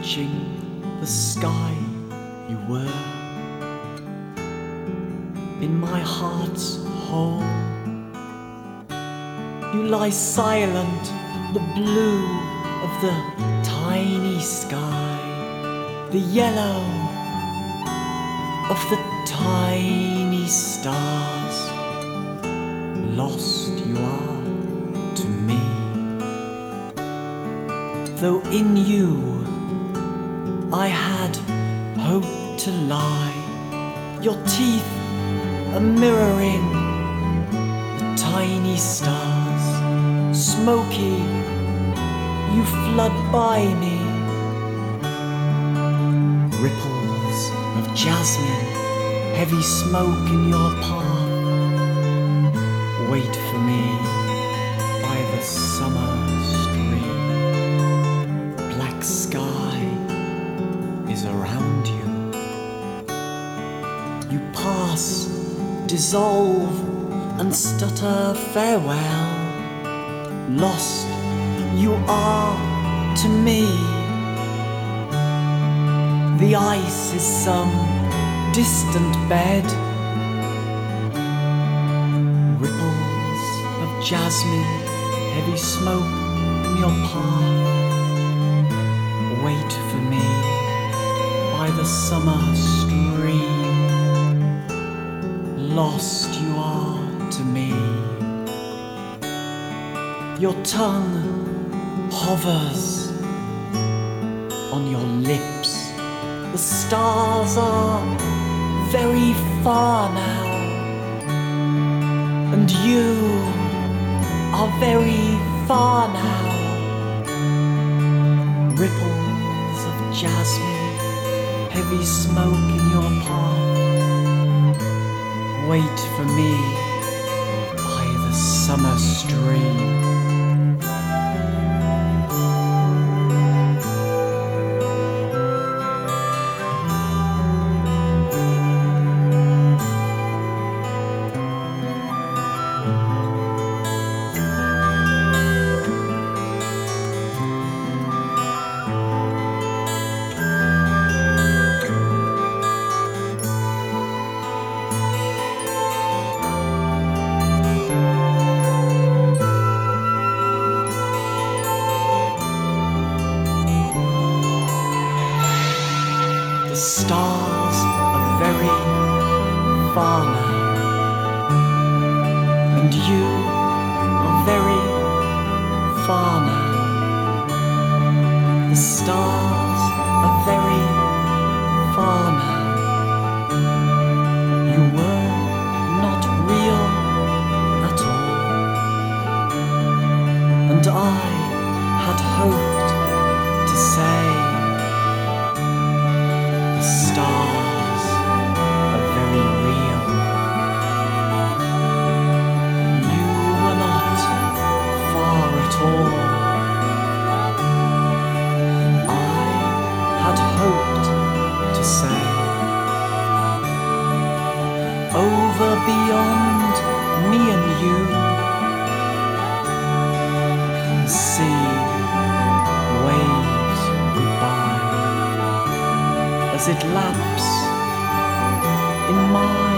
touching the sky you were. In my heart's hole you lie silent, the blue of the tiny sky, the yellow of the tiny stars. Lost you are to me, though in you I had hoped to lie. Your teeth are mirroring the tiny stars. Smoky, you flood by me. Ripples of jasmine, heavy smoke in your path. Wait for me by the summer stream. Black sky is around you. You pass, dissolve, and stutter farewell. Lost you are to me. The ice is some distant bed. Ripples of jasmine, heavy smoke in your path. Wait for me by the summer stream. Lost you are to me. Your tongue hovers on your lips. The stars are very far now, and you are very far now. Ripples of jasmine, heavy smoke in your path. Wait for me by the summer stream. The stars are very far now, and you are very far now. The stars are very far now. You were not real at all, and I had hoped to say the stars are very real. You were not far at all. I had hoped to say, over beyond me and you, see waves goodbye as it laps in my